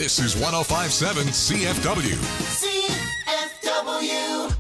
This is 105.7 CFW. CFW.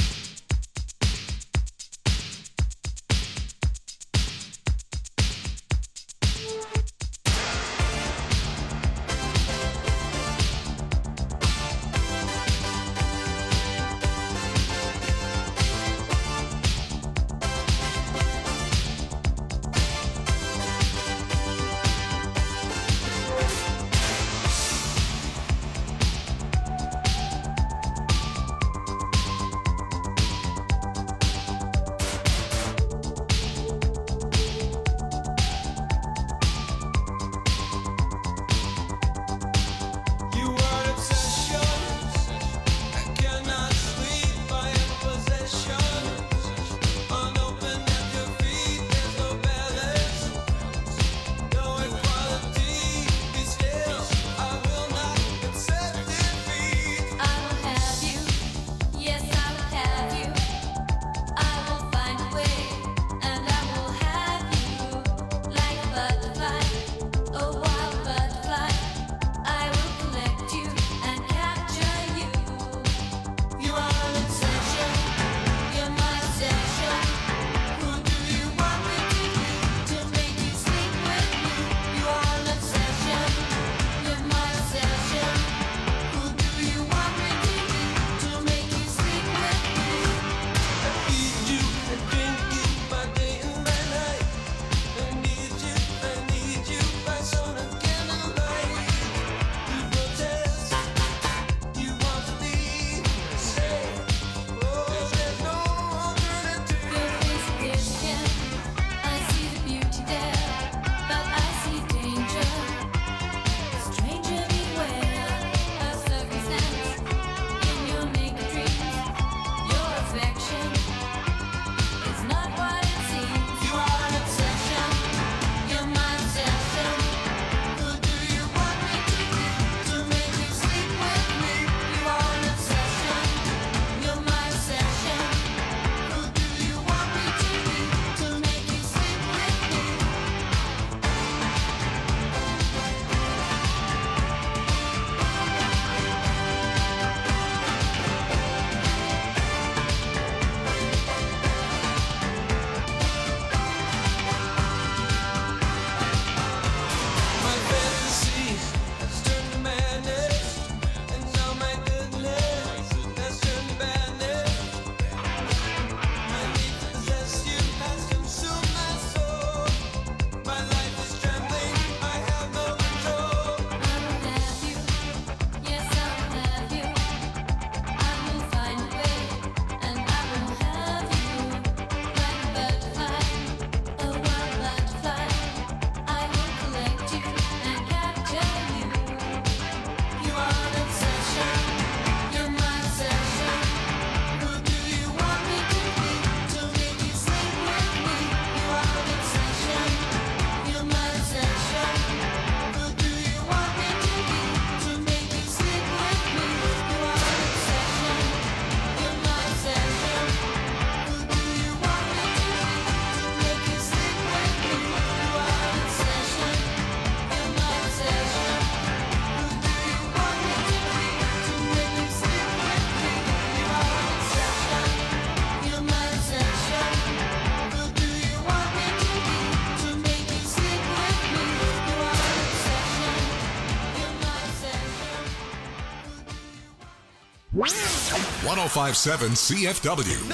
.105.7 CFW.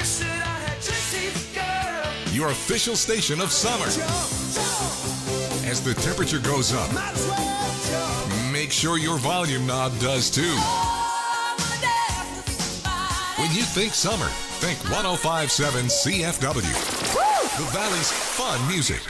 Your official station of summer. As the temperature goes up, make sure your volume knob does too. When you think summer, think 105.7 CFW. The Valley's fun music.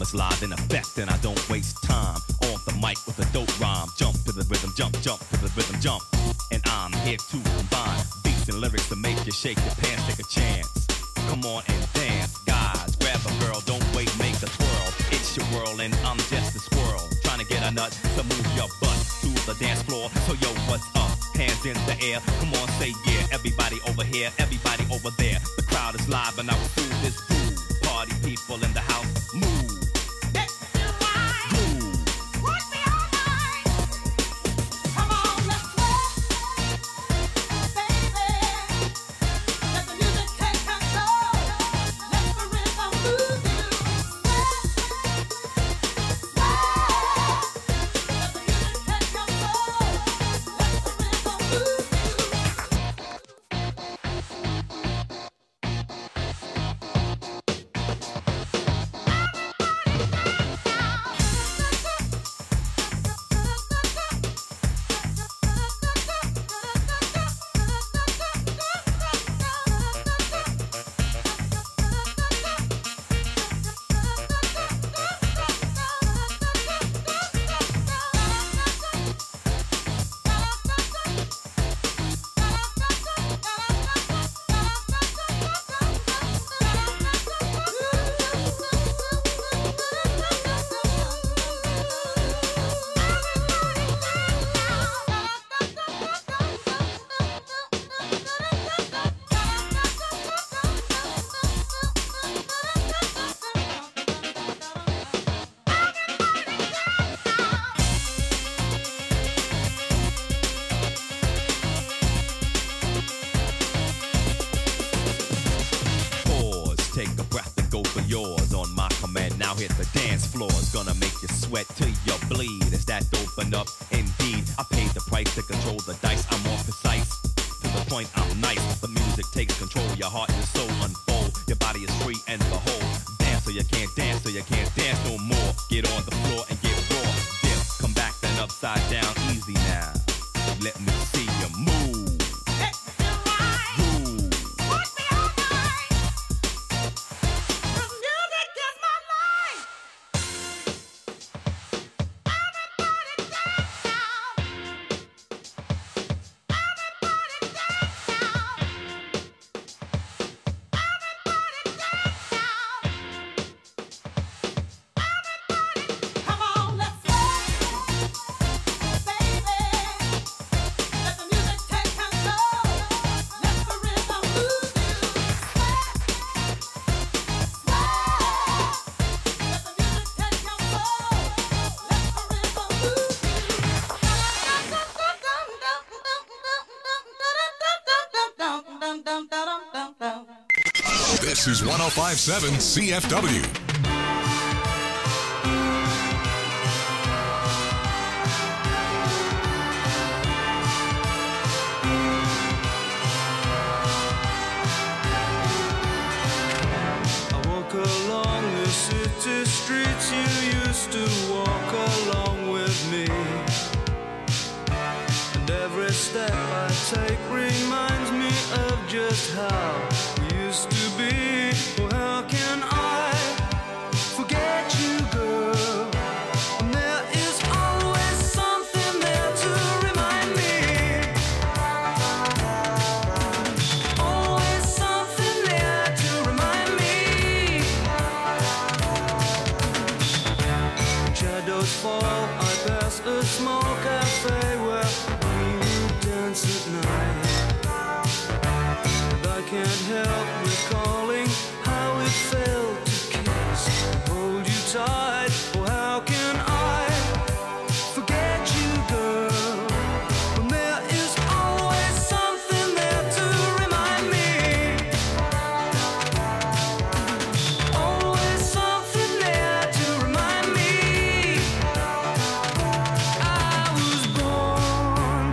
is live in effect, and I don't waste time. On the mic with a dope rhyme. Jump to the rhythm, jump to the rhythm, jump. And I'm here to combine beats and lyrics to make you shake your pants, take a chance. Come on and dance, guys. Grab a girl, don't wait, make a twirl. It's your world and I'm just a squirrel. Trying to get a nut to move your butt to the dance floor. So yo, what's up? Hands in the air. Come on, say yeah. Everybody over here, everybody over there. The crowd is live and I will do this groove. Party people in the house, move. Hit the dance floor, it's gonna make you sweat till you bleed. Is that open up? Indeed, I paid the price to control the dice. I'm more precise, to the point I'm nice. The music takes control, your heart and soul unfold. Your body is free and behold. Dance so you can't dance, so you can't dance no more. Get on the floor and get raw. Dip, come back then upside down, easy now. Let me see you move. This is 105.7 CFW. I walk along the city streets you used to walk along with me, and every step I take reminds me of just how we used to be. Oh, how can I forget you, girl? And there is always something there to remind me. Always something there to remind me. When shadows fall, I pass a small cafe where we would dance at night. I can't help recalling how it felt to kiss and hold you tight. Oh, how can I forget you, girl, when there is always something there to remind me. Always something there to remind me. I was born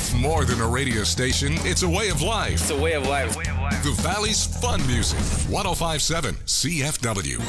More than a radio station, it's a way of life. It's a way of life. The Valley's fun music. 105.7 CFW.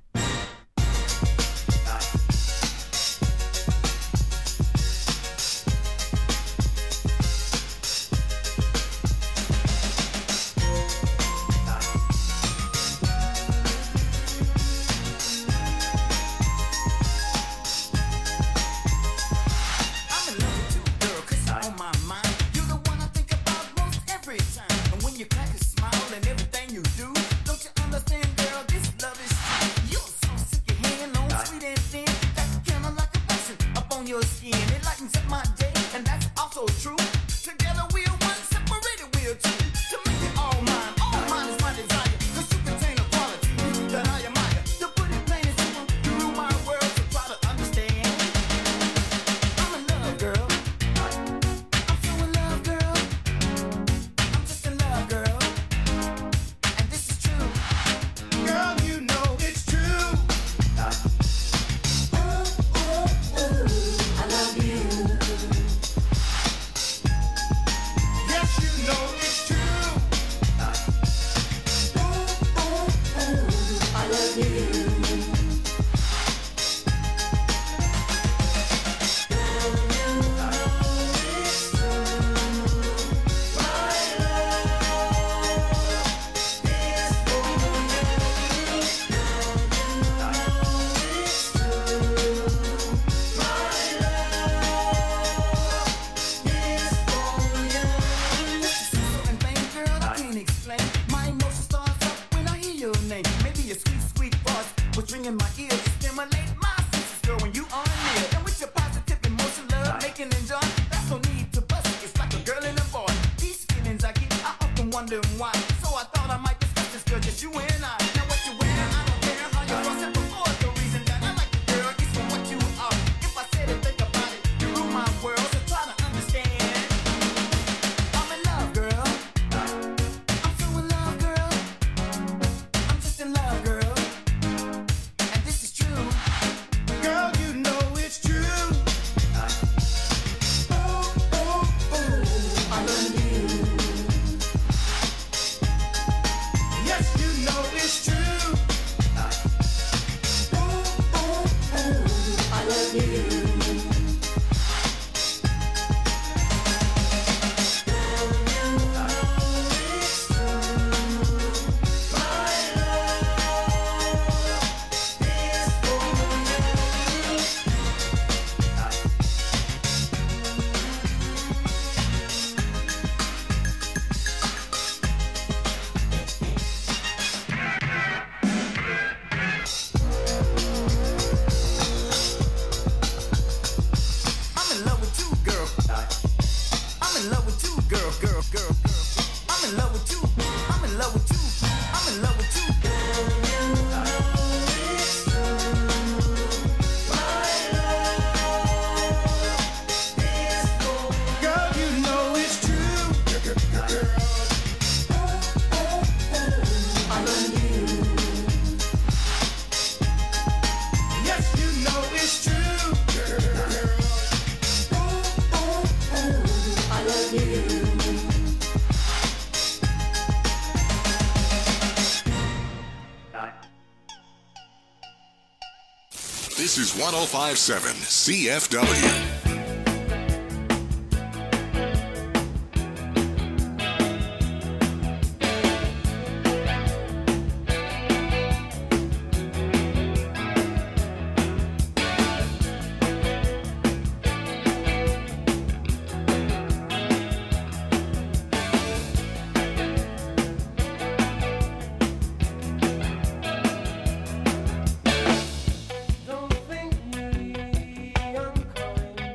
This is 105.7 CFW. Don't think me, I'm calling.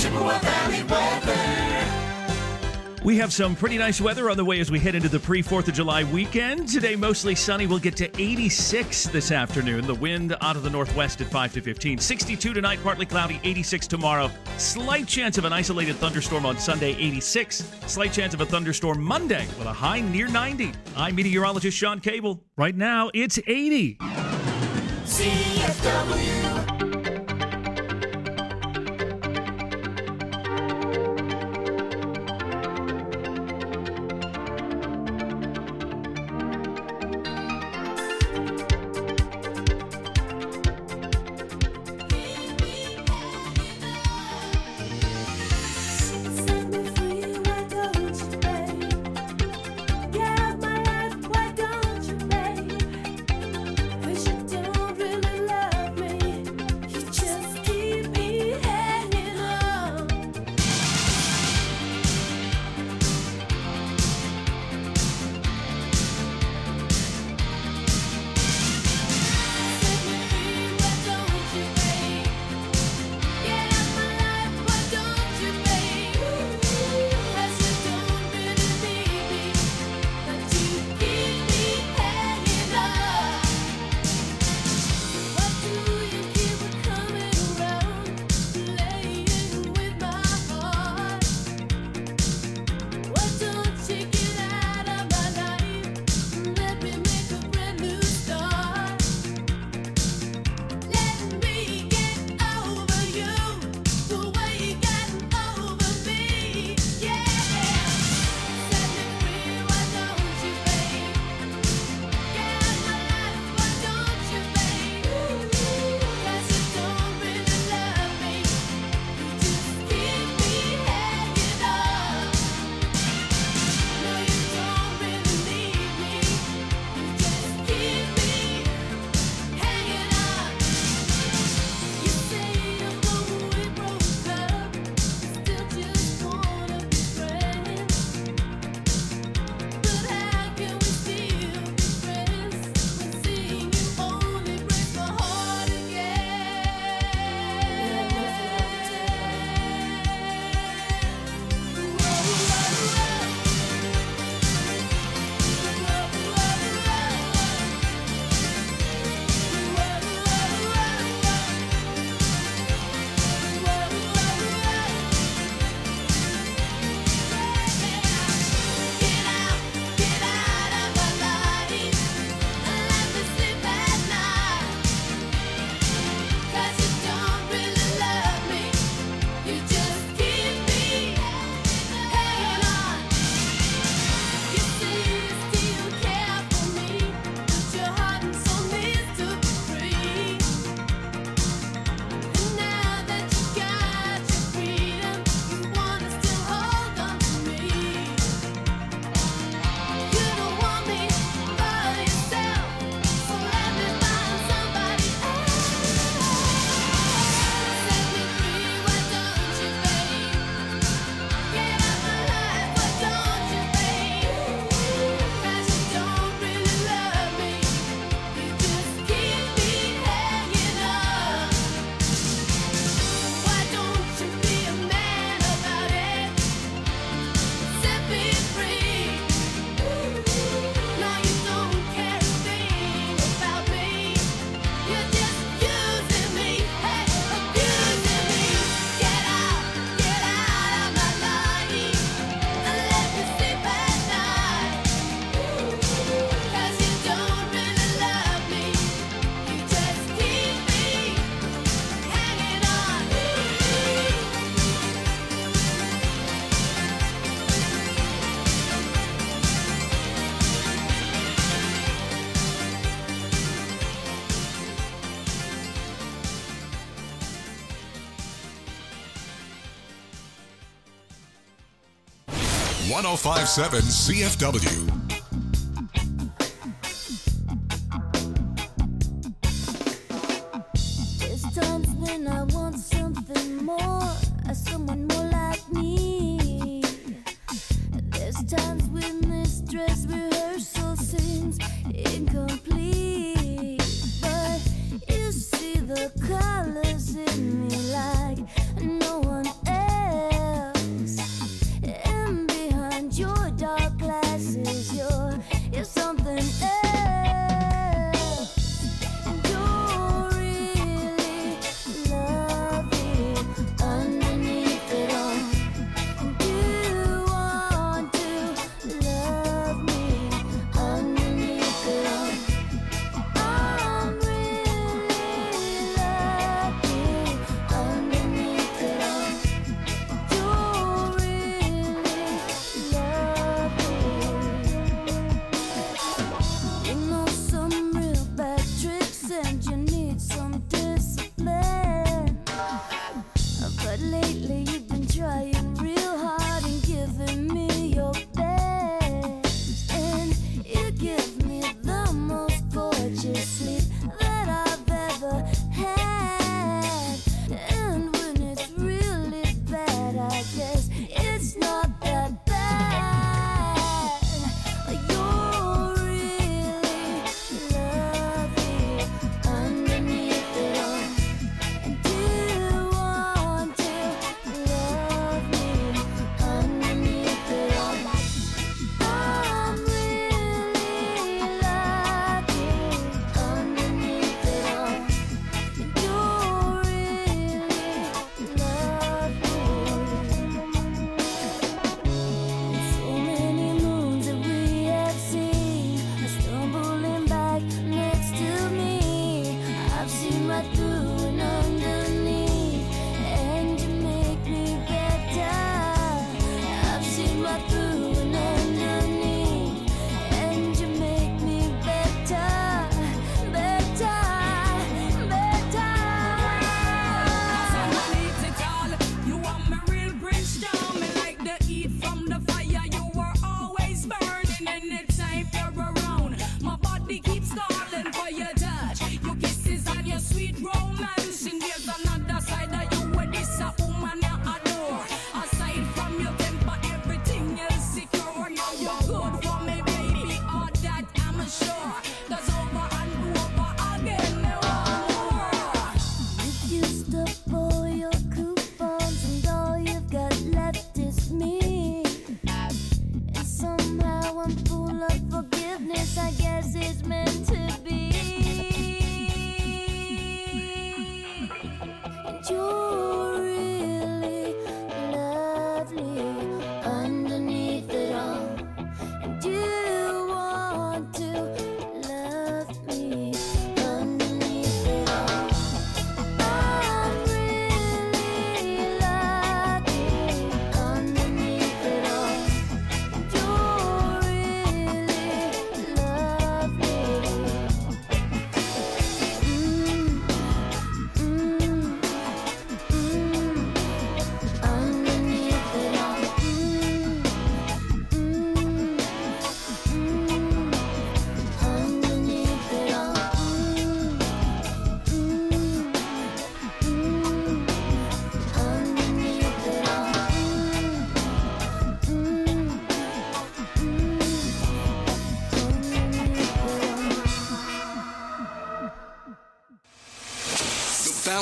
Chippewa Valley weather. We have some pretty nice weather on the way as we head into the pre-4th of July weekend. Today, mostly sunny. We'll get to 86 this afternoon. The wind out of the northwest at 5 to 15. 62 tonight, partly cloudy. 86 tomorrow. Slight chance of an isolated thunderstorm on Sunday, 86. Slight chance of a thunderstorm Monday with a high near 90. I'm meteorologist Sean Cable. Right now, it's 80. CFW. .1057 CFW. There's times when I want something more, someone more like me. There's times when this dress rehearsal seems incomplete. But you see the colors in me like no one else.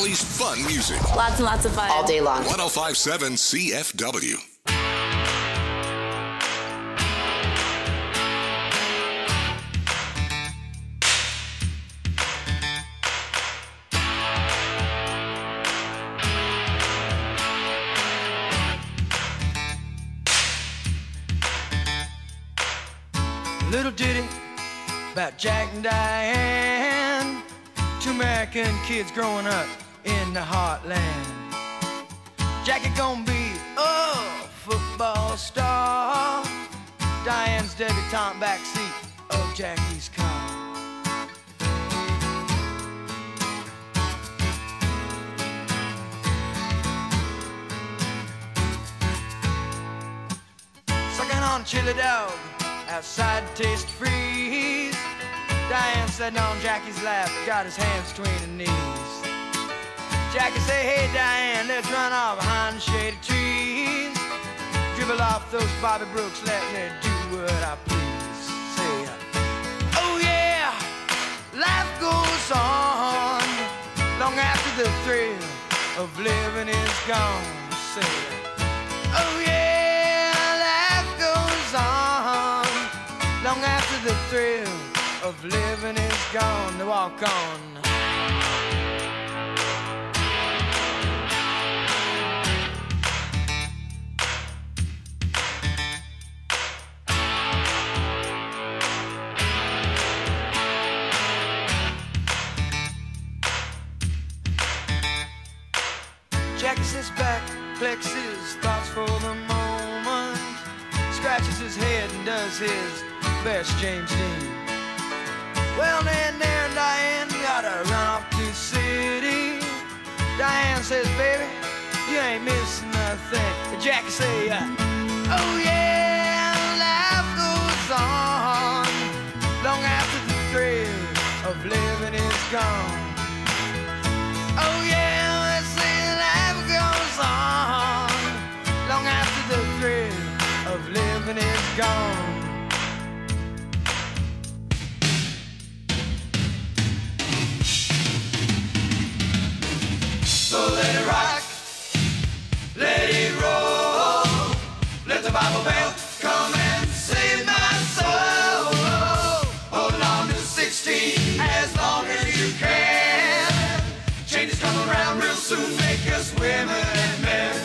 Valley's fun music. Lots and lots of fun. All day long. 1057 CFW. Little ditty about Jack and Diane, two American kids growing up in the heartland. Jackie gonna be a football star, Diane's debutante backseat of Jackie's car. Sucking on chili dog outside Taste Freeze. Diane sitting on Jackie's lap, got his hands between her knees. Jackie say, hey Diane, let's run off behind the shady trees. Dribble off those Bobby Brooks, let me do what I please. Say, oh yeah, life goes on long after the thrill of living is gone. Say, oh yeah, life goes on long after the thrill of living is gone. To walk on. Jackie sits back, collects his thoughts for the moment, scratches his head and does his best James Dean. Well, then there, Diane, gotta run off to the city. Diane says, baby, you ain't missing nothing. Jackie say, oh yeah, life goes on long after the thrill of living is gone. Oh yeah, they say life goes on long after the thrill of living is gone. So let it rock, let it roll, let the Bible Belt come and save my soul. Hold on to 16 as long as you can. Changes come around real soon, make us women and men.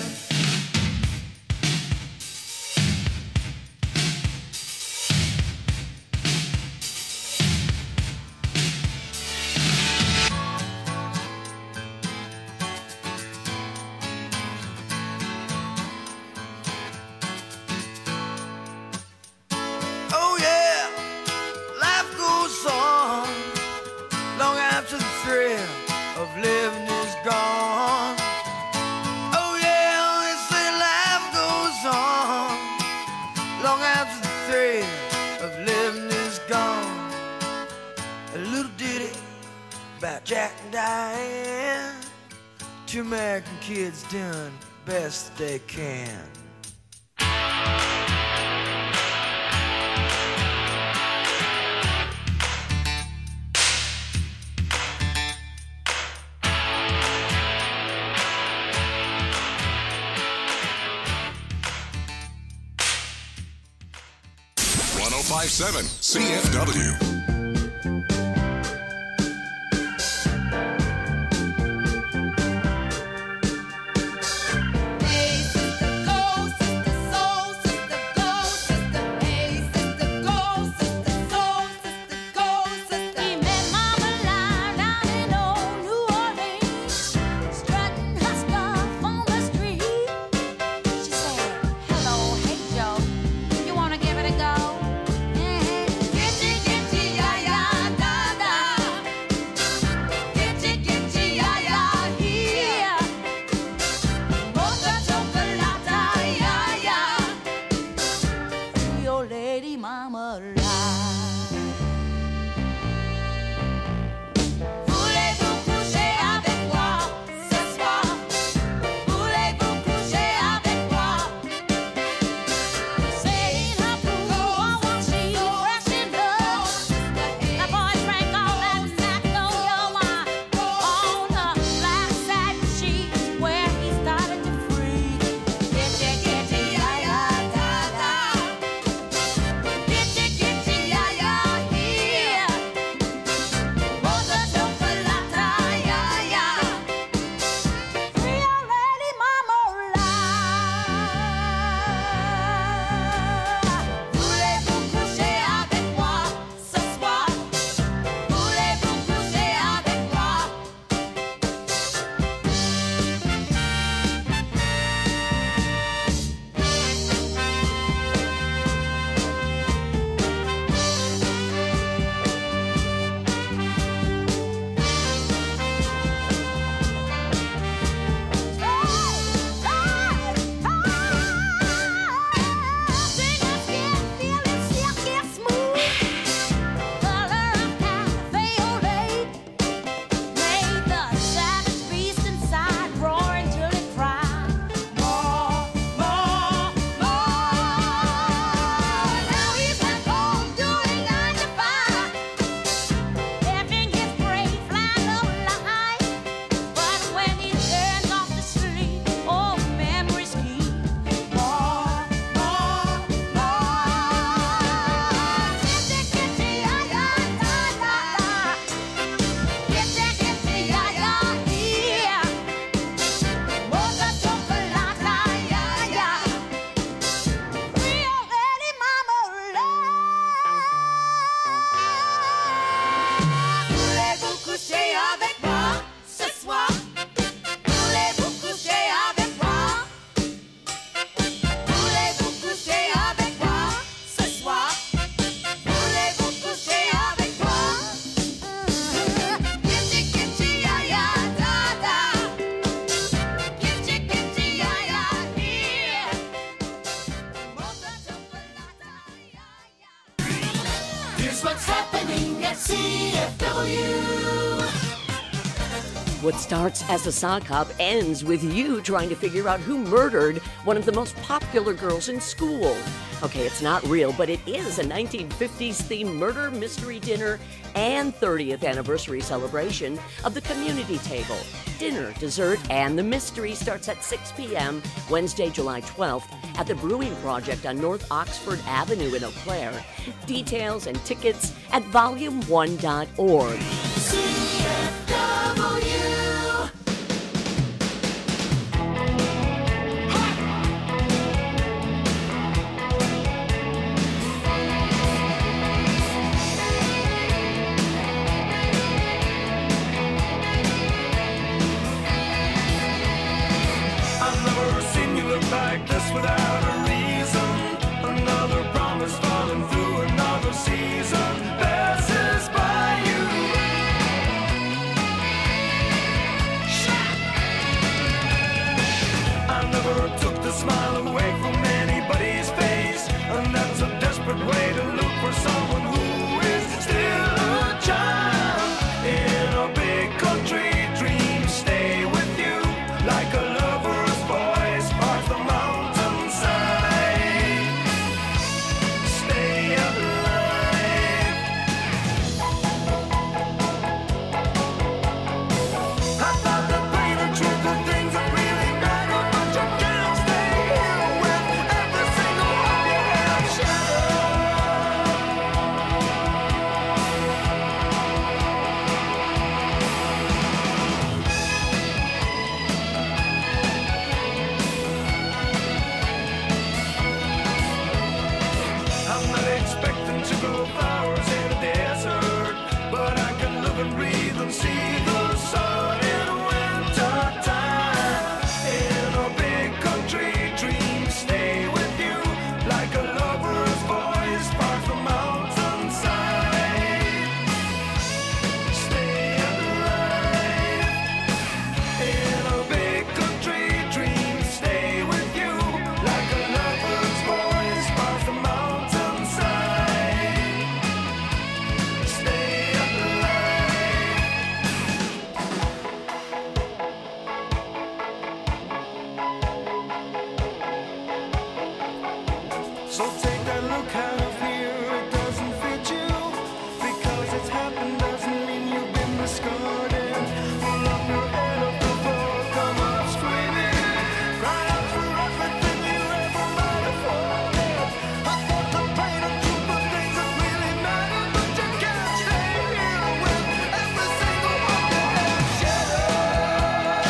Oh yeah, life goes on long after the thrill of living is gone. Oh yeah, they say life goes on long after the thrill of living is gone. A little ditty about Jack and Diane, two American kids doing best they can. .57 CFW. Get you, Here's what's happening at CFW. What starts as a sock hop ends with you trying to figure out who murdered one of the most popular girls in school. Okay, it's not real, but it is a 1950s themed murder mystery dinner and 30th anniversary celebration of the community table. Dinner, dessert, and the mystery starts at 6 p.m. Wednesday, July 12th at the Brewing Project on North Oxford Avenue in Eau Claire. Details and tickets at volume1.org. CFW. I've never seen you look like this without a reason. Another promise falling through another season passes by you. I never took the smile away from anybody's face, and that's a desperate way to look for someone who is still a child in a big country dream. Stay with you like a lover's voice parts the mountainside. Stay alive. I thought that pain and truth were things that really matter, but you can't stay here with every single one you have I'm not expecting to grow flowers in a desert, but I can live and breathe and see the sun in winter time. In a big country dream, stay with you like a lover's voice parts the mountainside. Stay alive. In a big country dream, stay with you like a lover's voice parts the mountainside. Stay alive. So take that look out of here, it doesn't fit you. Because it's happened doesn't mean you've been discarded. Pull up your head off the floor, come up screaming. Cry out for everything you ever might have wanted. I thought the pain and truth were things that really matter, but you can't stay here with every single one you have shattered.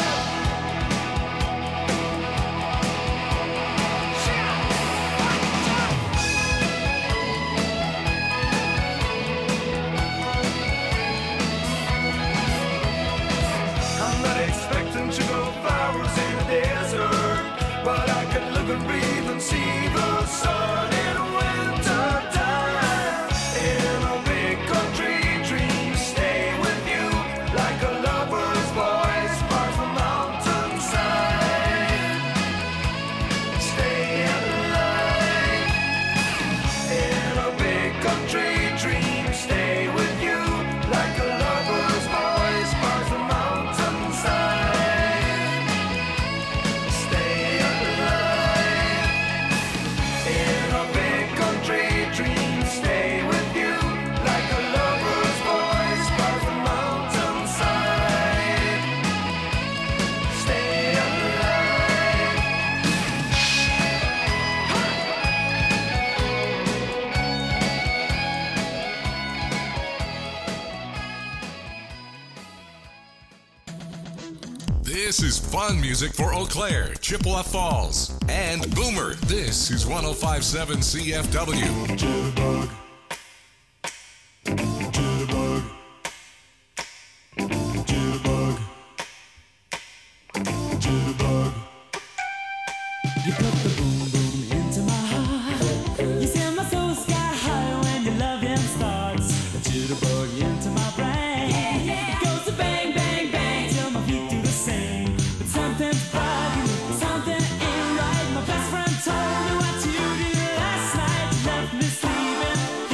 I'm not expecting to grow flowers in a desert, but I can live and breathe and see the sun in winter time. In a big country dream, stay with you like a lover's voice parts the mountainside. Stay alive. In a big country dream, stay with you like a lover's voice parts the mountainside. Stay alive. In a big country dream, stay with you like a lover's voice parts the mountainside. Stay alive. This is fun music for Eau Claire, Chippewa Falls, and Boomer. This is 105.7 CFW. Jitterbug. Jitterbug. Jitterbug. Jitterbug. You put the boom boom into my heart. You send my soul sky high when your loving starts. A jitterbug into my brain. It goes to bang bang bang till my feet do the same. But something's bugging, something ain't right. My best friend told me what you did last night. You left me sleeping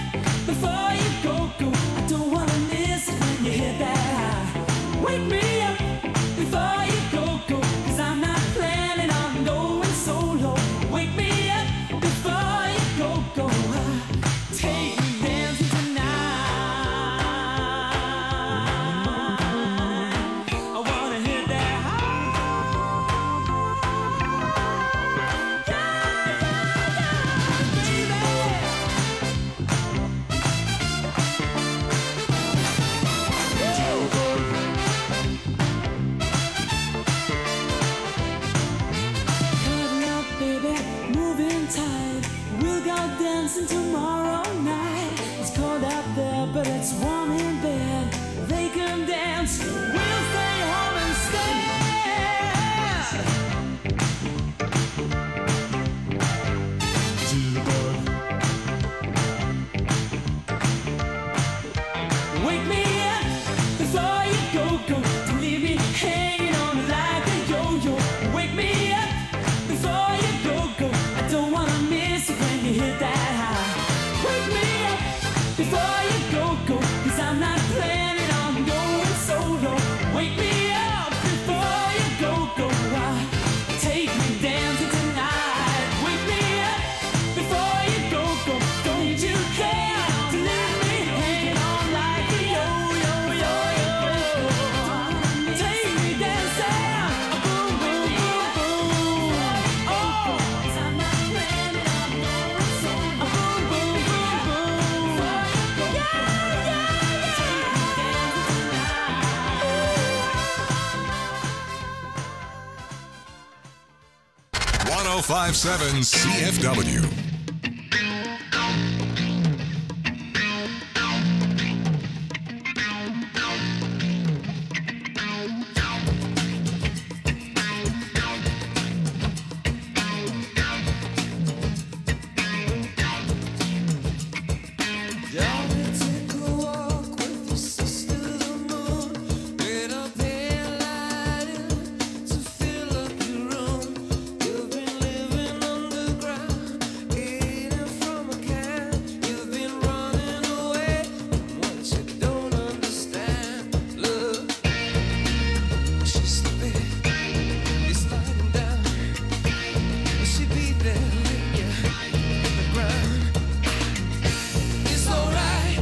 before you go, go. I don't wanna miss it when you hit that high. Wake me up before you go, go. 'Cause I'm not planning on going solo. Wake me up before you go, go. Take me dancing tonight. I wanna hit that high. Cutting up, baby, moving tight. We'll go dancing tomorrow night. It's cold out there, but it's warm in bed. They can dance, we'll stay home instead. Wake me up before you go, go. Don't leave me hanging on like a yo-yo. Wake me up before you go, go. I don't wanna miss it when you hit that high. Wake me up before you go, go. 'Cause I'm not planning on going solo. Wake me up before you go, go. Take me dancing tonight. Wake me up before you go, go. Don't you care to leave me hanging on like a yo-yo, yo-yo. Take me dancing, boom, boom, boom, boom. Oh, 'cause I'm not planning on going solo. Boom, boom, boom, boom. Yeah, yeah, yeah. Take me dancing tonight. 1057 CFW. You've been living underground, eating from a can. You've been running away from what you don't understand. Look, she's slipping, you're sliding down. Will she be there when you hit the ground? It's alright.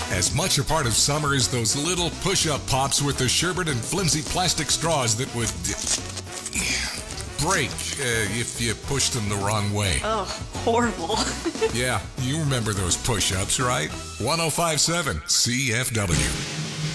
as much a part of summer as those little push-up pops with the sherbet and flimsy plastic straws that would break if you pushed them the wrong way. Oh, horrible. Yeah, you remember those push-ups, right? 105.7 CFW.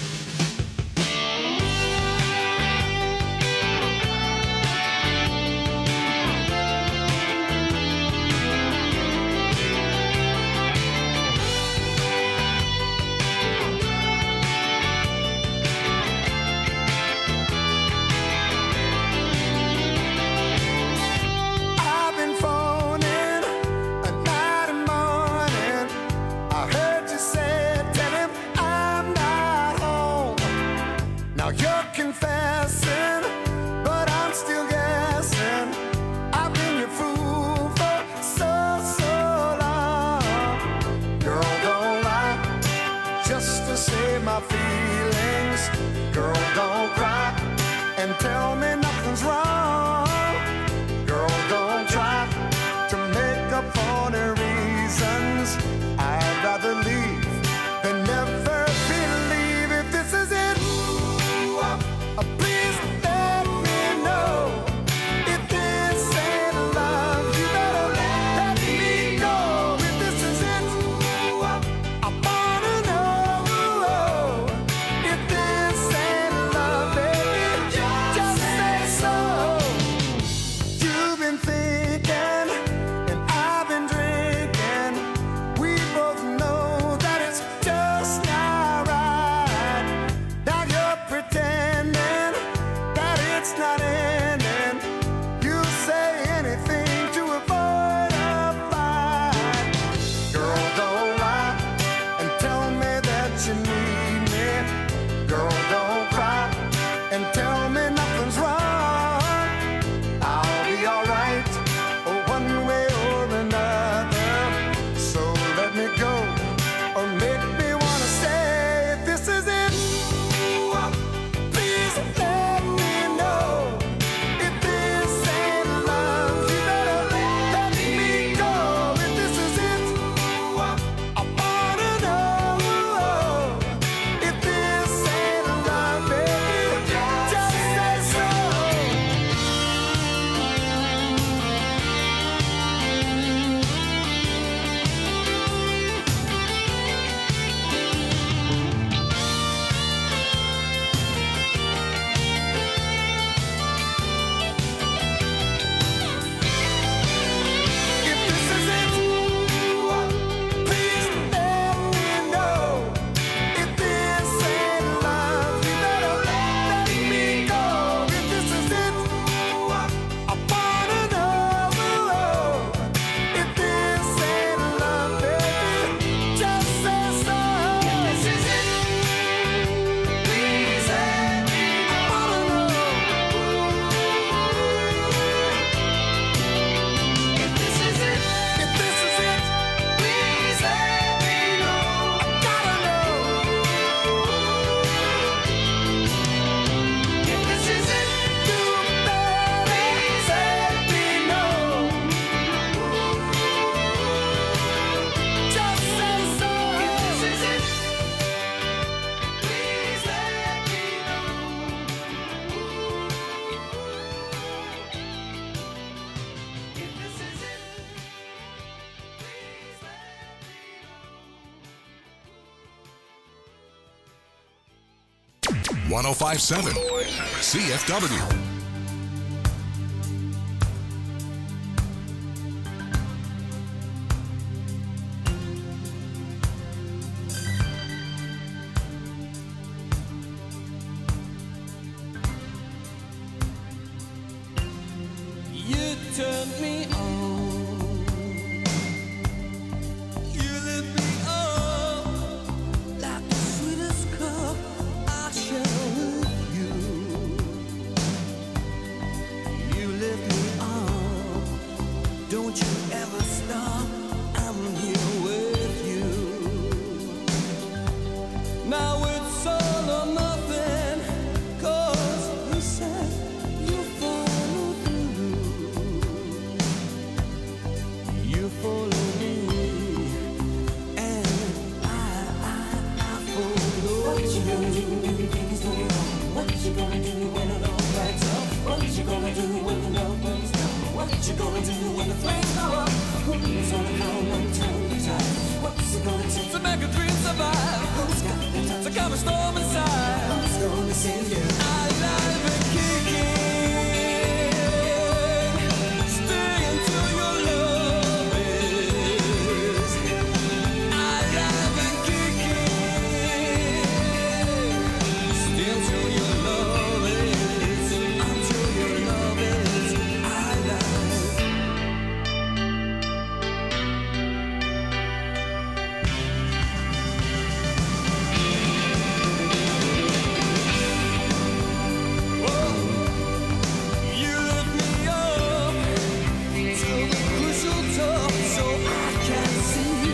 .1057 CFW. You turned me on. You lit me up like the sweetest cup I share with you. You lift me up. Don't you ever stop. I'm here with you. Now it's all or nothing, 'cause you said you follow through. You follow me, and I the flames go up? Who's gonna come and turn the tide? What's it gonna take To make a dream survive, Who's got the time to calm a storm inside. Who's gonna save you? Alive and kicking, stay until your love is. Alive and kicking, stay until your love is. Until your love is alive. You lift me up to the crucial top so I can see.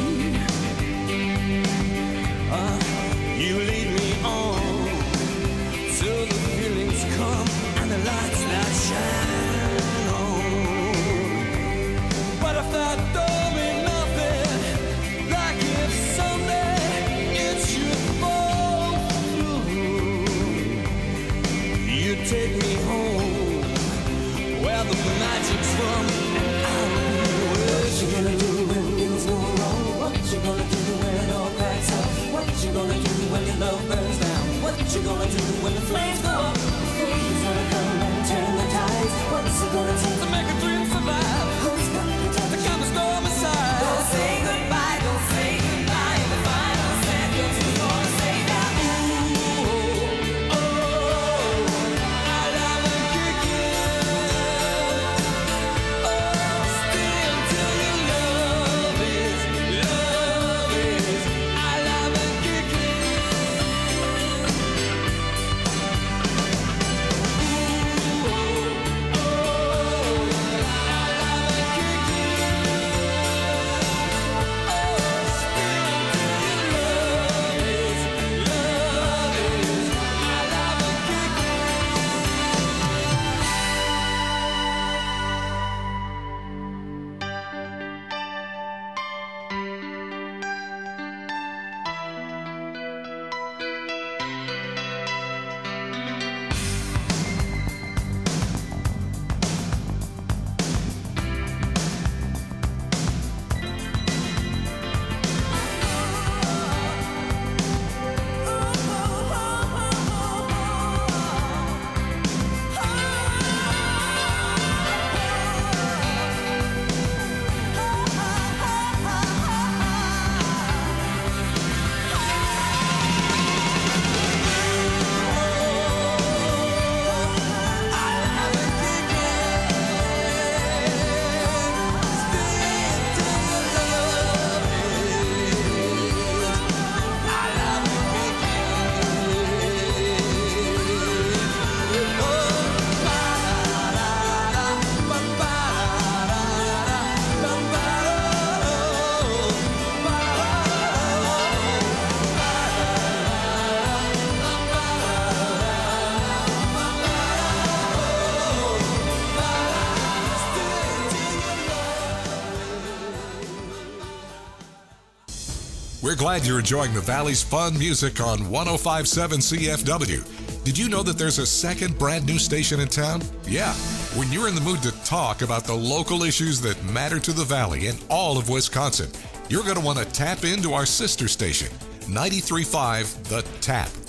You lead me on till the feelings come and the lights that shine on. But if that don't mean nothing, like if someday it should fall through, you take me home where the magic's from, and I'll be What you gonna do when things go wrong? What you gonna do when it all cracks up? What you gonna do when your love burns down? What you gonna do when the flames go up? Who's gonna come and turn the tides? What's it gonna take to make a dream survive. Who's got the To touch? calm the storm inside. Don't say goodbye, don't say goodbye. In the final seconds, who's gonna save ya? Alive and kicking, stay until your love is alive and kicking. We're glad you're enjoying the Valley's fun music on 105.7 CFW. Did you know that there's a second brand new station in town? Yeah, when you're in the mood to talk about the local issues that matter to the Valley and all of Wisconsin, you're going to want to tap into our sister station, 93.5 The Tap.